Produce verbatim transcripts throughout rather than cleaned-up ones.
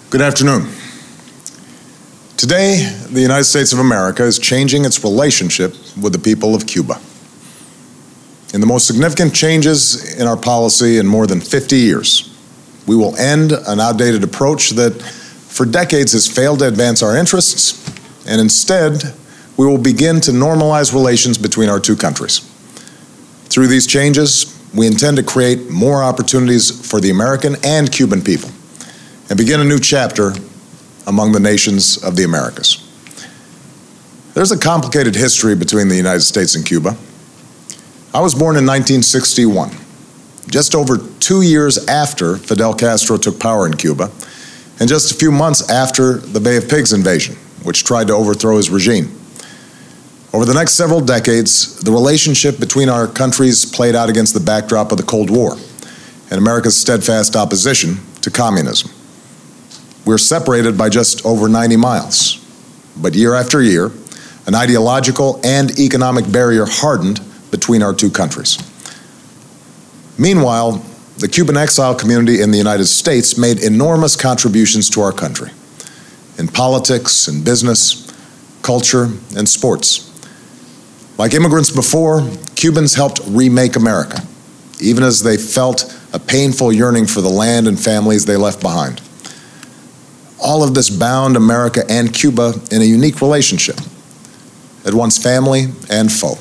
Good afternoon. Today, the United States of America is changing its relationship with the people of Cuba. In the most significant changes in our policy in more than fifty years, we will end an outdated approach that for decades has failed to advance our interests, and instead, we will begin to normalize relations between our two countries. Through these changes, we intend to create more opportunities for the American and Cuban people and begin a new chapter among the nations of the Americas. There's a complicated history between the United States and Cuba. I was born in nineteen sixty-one, just over two years after Fidel Castro took power in Cuba, and just a few months after the Bay of Pigs invasion, which tried to overthrow his regime. Over the next several decades, the relationship between our countries played out against the backdrop of the Cold War and America's steadfast opposition to communism. We're separated by just over ninety miles, but year after year, an ideological and economic barrier hardened between our two countries. Meanwhile, the Cuban exile community in the United States made enormous contributions to our country in politics and business, culture, and sports. Like immigrants before, Cubans helped remake America, even as they felt a painful yearning for the land and families they left behind. All of this bound America and Cuba in a unique relationship, at once family and foe.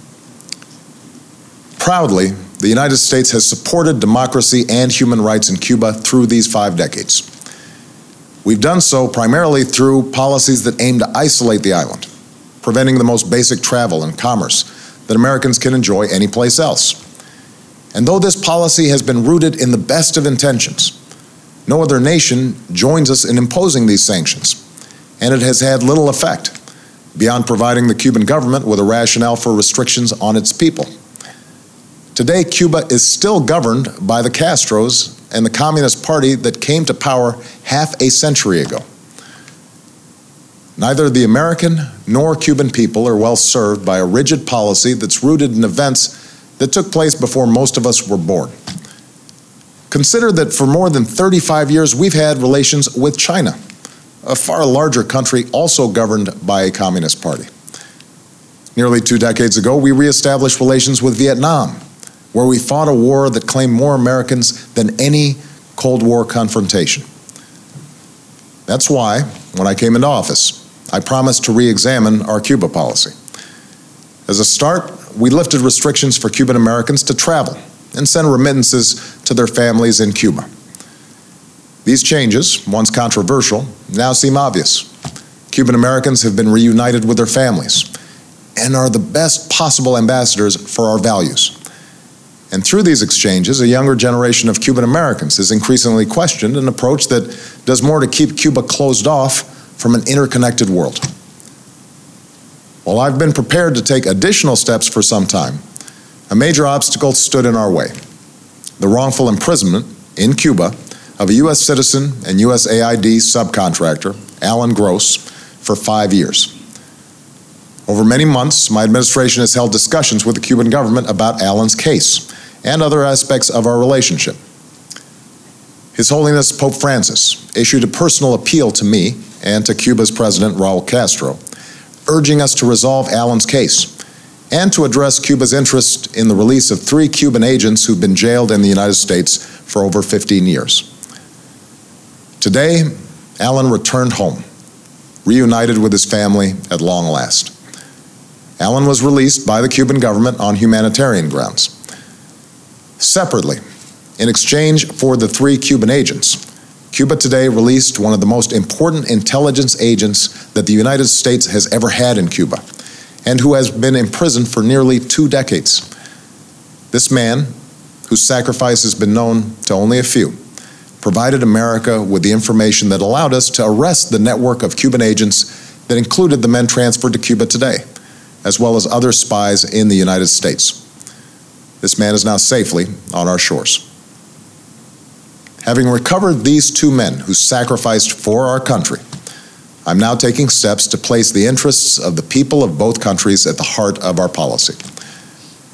Proudly, the United States has supported democracy and human rights in Cuba through these five decades. We've done so primarily through policies that aim to isolate the island, preventing the most basic travel and commerce that Americans can enjoy anyplace else. And though this policy has been rooted in the best of intentions, no other nation joins us in imposing these sanctions, and it has had little effect beyond providing the Cuban government with a rationale for restrictions on its people. Today, Cuba is still governed by the Castros and the Communist Party that came to power half a century ago. Neither the American nor Cuban people are well served by a rigid policy that's rooted in events that took place before most of us were born. Consider that for more than thirty-five years, we've had relations with China, a far larger country also governed by a Communist Party. Nearly two decades ago, we reestablished relations with Vietnam, where we fought a war that claimed more Americans than any Cold War confrontation. That's why, when I came into office, I promised to re-examine our Cuba policy. As a start, we lifted restrictions for Cuban Americans to travel and send remittances to their families in Cuba. These changes, once controversial, now seem obvious. Cuban Americans have been reunited with their families and are the best possible ambassadors for our values. And through these exchanges, a younger generation of Cuban Americans has increasingly questioned an approach that does more to keep Cuba closed off from an interconnected world. While I've been prepared to take additional steps for some time, a major obstacle stood in our way: the wrongful imprisonment in Cuba of a U S citizen and U S A I D subcontractor, Alan Gross, for five years. Over many months, my administration has held discussions with the Cuban government about Alan's case and other aspects of our relationship. His Holiness Pope Francis issued a personal appeal to me and to Cuba's President Raul Castro, urging us to resolve Alan's case and to address Cuba's interest in the release of three Cuban agents who've been jailed in the United States for over fifteen years. Today, Alan returned home, reunited with his family at long last. Alan was released by the Cuban government on humanitarian grounds. Separately, in exchange for the three Cuban agents, Cuba today released one of the most important intelligence agents that the United States has ever had in Cuba, and who has been imprisoned for nearly two decades. This man, whose sacrifice has been known to only a few, provided America with the information that allowed us to arrest the network of Cuban agents that included the men transferred to Cuba today, as well as other spies in the United States. This man is now safely on our shores. Having recovered these two men who sacrificed for our country, I'm now taking steps to place the interests of the people of both countries at the heart of our policy.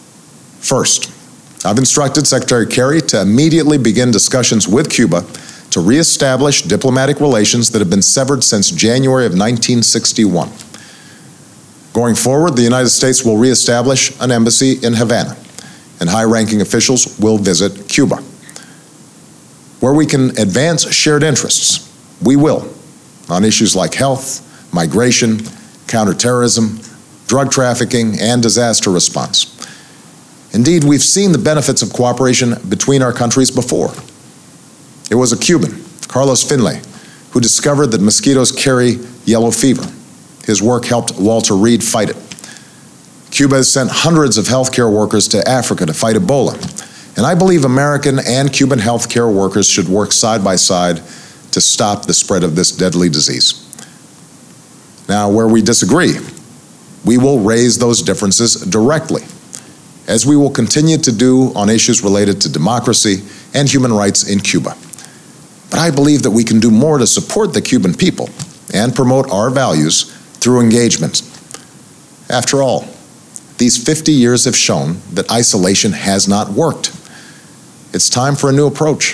First, I've instructed Secretary Kerry to immediately begin discussions with Cuba to to reestablish diplomatic relations that have been severed since January of nineteen sixty-one. Going forward, the United States will reestablish an embassy in Havana, and high-ranking officials will visit Cuba. Where we can advance shared interests, we will, on issues like health, migration, counterterrorism, drug trafficking, and disaster response. Indeed, we've seen the benefits of cooperation between our countries before. It was a Cuban, Carlos Finlay, who discovered that mosquitoes carry yellow fever. His work helped Walter Reed fight it. Cuba has sent hundreds of healthcare workers to Africa to fight Ebola, and I believe American and Cuban healthcare workers should work side by side to stop the spread of this deadly disease. Now, where we disagree, we will raise those differences directly, as we will continue to do on issues related to democracy and human rights in Cuba. But I believe that we can do more to support the Cuban people and promote our values through engagement. After all, these fifty years have shown that isolation has not worked. It's time for a new approach.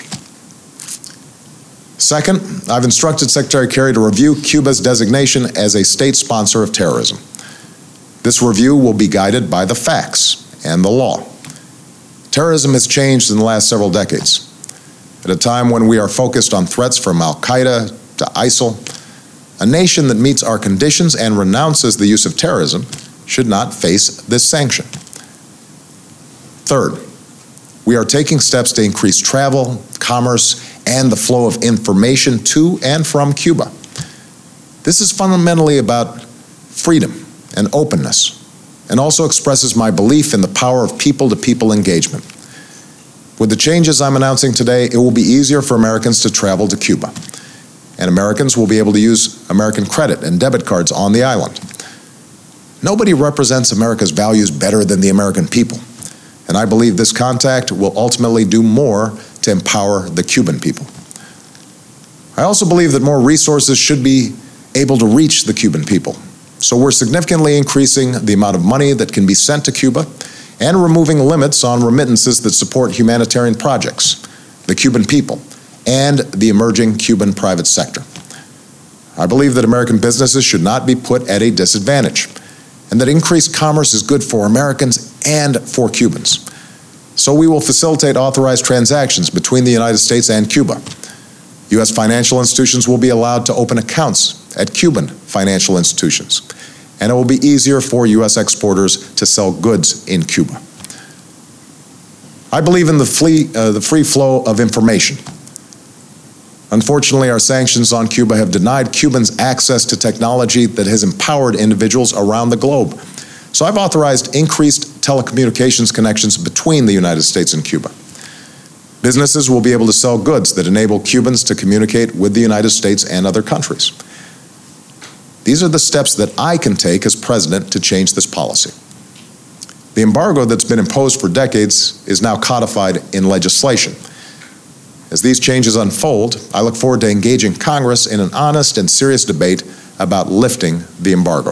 Second, I've instructed Secretary Kerry to review Cuba's designation as a state sponsor of terrorism. This review will be guided by the facts and the law. Terrorism has changed in the last several decades. At a time when we are focused on threats from Al-Qaeda to ISIL, a nation that meets our conditions and renounces the use of terrorism should not face this sanction. Third, we are taking steps to increase travel, commerce, and the flow of information to and from Cuba. This is fundamentally about freedom and openness, and also expresses my belief in the power of people-to-people engagement. With the changes I'm announcing today, it will be easier for Americans to travel to Cuba, and Americans will be able to use American credit and debit cards on the island. Nobody represents America's values better than the American people, and I believe this contact will ultimately do more to empower the Cuban people. I also believe that more resources should be able to reach the Cuban people, so we're significantly increasing the amount of money that can be sent to Cuba and removing limits on remittances that support humanitarian projects, the Cuban people, and the emerging Cuban private sector. I believe that American businesses should not be put at a disadvantage, and that increased commerce is good for Americans and for Cubans. So we will facilitate authorized transactions between the United States and Cuba. U S financial institutions will be allowed to open accounts at Cuban financial institutions, and it will be easier for U S exporters to sell goods in Cuba. I believe in the free, uh, the free flow of information. Unfortunately, our sanctions on Cuba have denied Cubans access to technology that has empowered individuals around the globe. So I've authorized increased telecommunications connections between the United States and Cuba. Businesses will be able to sell goods that enable Cubans to communicate with the United States and other countries. These are the steps that I can take as president to change this policy. The embargo that's been imposed for decades is now codified in legislation. As these changes unfold, I look forward to engaging Congress in an honest and serious debate about lifting the embargo.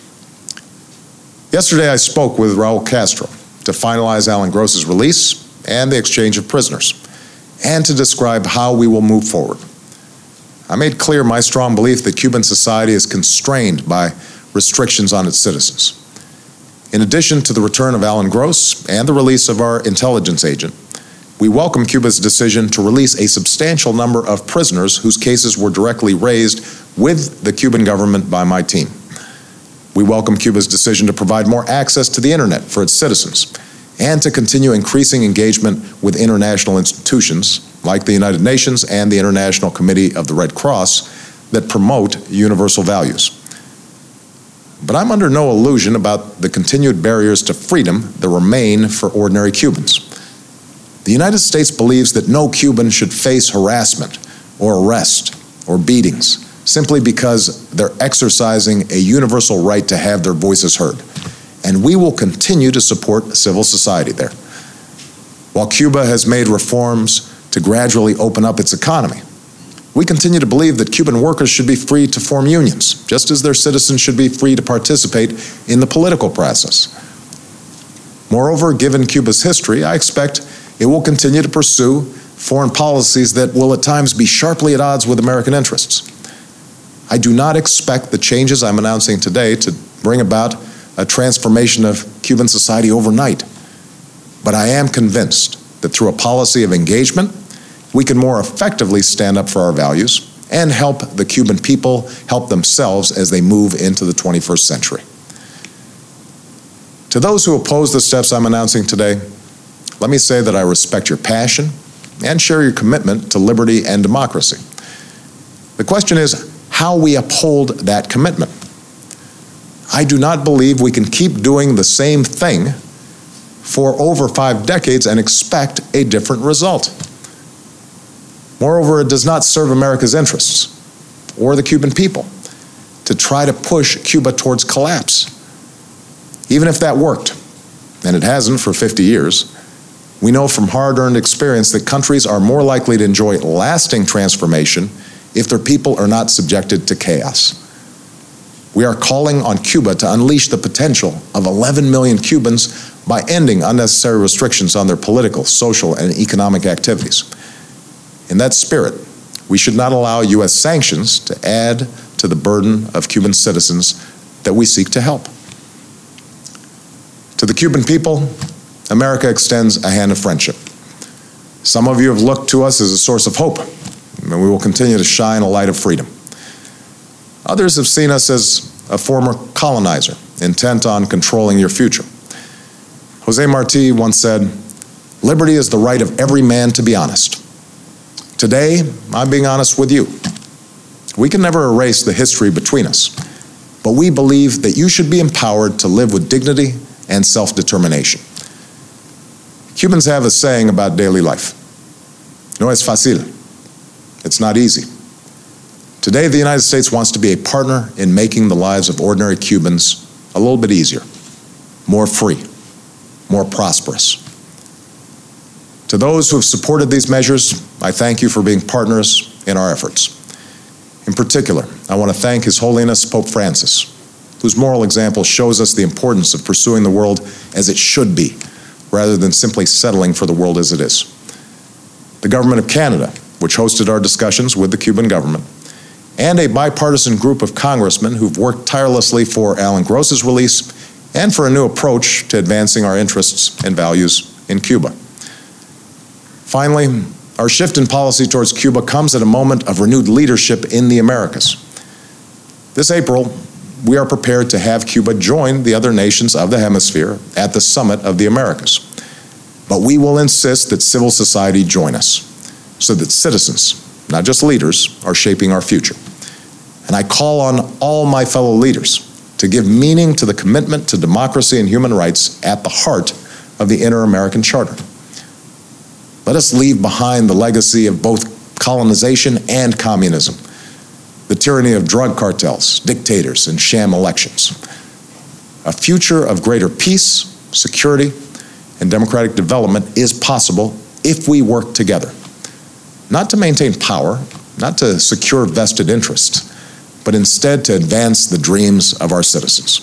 Yesterday, I spoke with Raul Castro to finalize Alan Gross's release and the exchange of prisoners, and to describe how we will move forward. I made clear my strong belief that Cuban society is constrained by restrictions on its citizens. In addition to the return of Alan Gross and the release of our intelligence agent, we welcome Cuba's decision to release a substantial number of prisoners whose cases were directly raised with the Cuban government by my team. We welcome Cuba's decision to provide more access to the internet for its citizens, and to continue increasing engagement with international institutions like the United Nations and the International Committee of the Red Cross that promote universal values. But I'm under no illusion about the continued barriers to freedom that remain for ordinary Cubans. The United States believes that no Cuban should face harassment or arrest or beatings simply because they're exercising a universal right to have their voices heard. And we will continue to support civil society there. While Cuba has made reforms to gradually open up its economy, we continue to believe that Cuban workers should be free to form unions, just as their citizens should be free to participate in the political process. Moreover, given Cuba's history, I expect it will continue to pursue foreign policies that will at times be sharply at odds with American interests. I do not expect the changes I'm announcing today to bring about a transformation of Cuban society overnight, but I am convinced that through a policy of engagement, we can more effectively stand up for our values and help the Cuban people help themselves as they move into the twenty-first century. To those who oppose the steps I'm announcing today, let me say that I respect your passion and share your commitment to liberty and democracy. The question is how we uphold that commitment. I do not believe we can keep doing the same thing for over five decades and expect a different result. Moreover, it does not serve America's interests or the Cuban people to try to push Cuba towards collapse. Even if that worked, and it hasn't for fifty years, we know from hard-earned experience that countries are more likely to enjoy lasting transformation if their people are not subjected to chaos. We are calling on Cuba to unleash the potential of eleven million Cubans by ending unnecessary restrictions on their political, social, and economic activities. In that spirit, we should not allow U S sanctions to add to the burden of Cuban citizens that we seek to help. To the Cuban people, America extends a hand of friendship. Some of you have looked to us as a source of hope, and we will continue to shine a light of freedom. Others have seen us as a former colonizer, intent on controlling your future. Jose Marti once said, "Liberty is the right of every man to be honest." Today, I'm being honest with you. We can never erase the history between us, but we believe that you should be empowered to live with dignity and self-determination. Cubans have a saying about daily life. No es fácil. It's not easy. Today, the United States wants to be a partner in making the lives of ordinary Cubans a little bit easier, more free, more prosperous. To those who have supported these measures, I thank you for being partners in our efforts. In particular, I want to thank His Holiness Pope Francis, whose moral example shows us the importance of pursuing the world as it should be, rather than simply settling for the world as it is. The Government of Canada, which hosted our discussions with the Cuban government, and a bipartisan group of congressmen who've worked tirelessly for Alan Gross's release and for a new approach to advancing our interests and values in Cuba. Finally, our shift in policy towards Cuba comes at a moment of renewed leadership in the Americas. This April, we are prepared to have Cuba join the other nations of the hemisphere at the Summit of the Americas. But we will insist that civil society join us, so that citizens, not just leaders, are shaping our future. And I call on all my fellow leaders to give meaning to the commitment to democracy and human rights at the heart of the Inter-American Charter. Let us leave behind the legacy of both colonization and communism, the tyranny of drug cartels, dictators, and sham elections. A future of greater peace, security, and democratic development is possible if we work together. Not to maintain power, not to secure vested interests, but instead to advance the dreams of our citizens.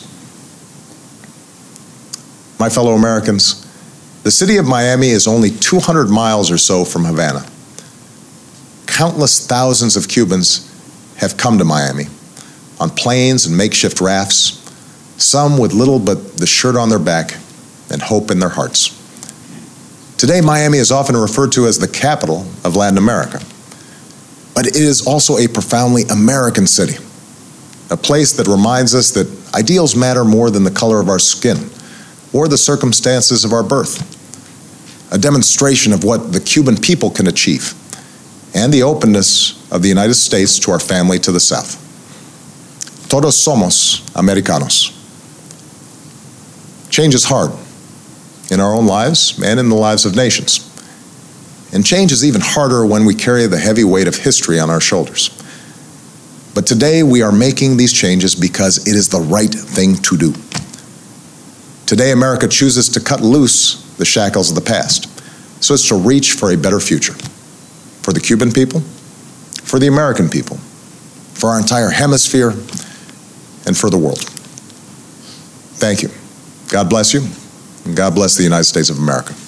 My fellow Americans, the city of Miami is only two hundred miles or so from Havana. Countless thousands of Cubans have come to Miami on planes and makeshift rafts, some with little but the shirt on their back and hope in their hearts. Today, Miami is often referred to as the capital of Latin America, but it is also a profoundly American city, a place that reminds us that ideals matter more than the color of our skin or the circumstances of our birth, a demonstration of what the Cuban people can achieve, and the openness of the United States to our family to the south. Todos somos Americanos. Change is hard in our own lives and in the lives of nations. And change is even harder when we carry the heavy weight of history on our shoulders. But today we are making these changes because it is the right thing to do. Today, America chooses to cut loose the shackles of the past so as to reach for a better future for the Cuban people, for the American people, for our entire hemisphere, and for the world. Thank you. God bless you, and God bless the United States of America.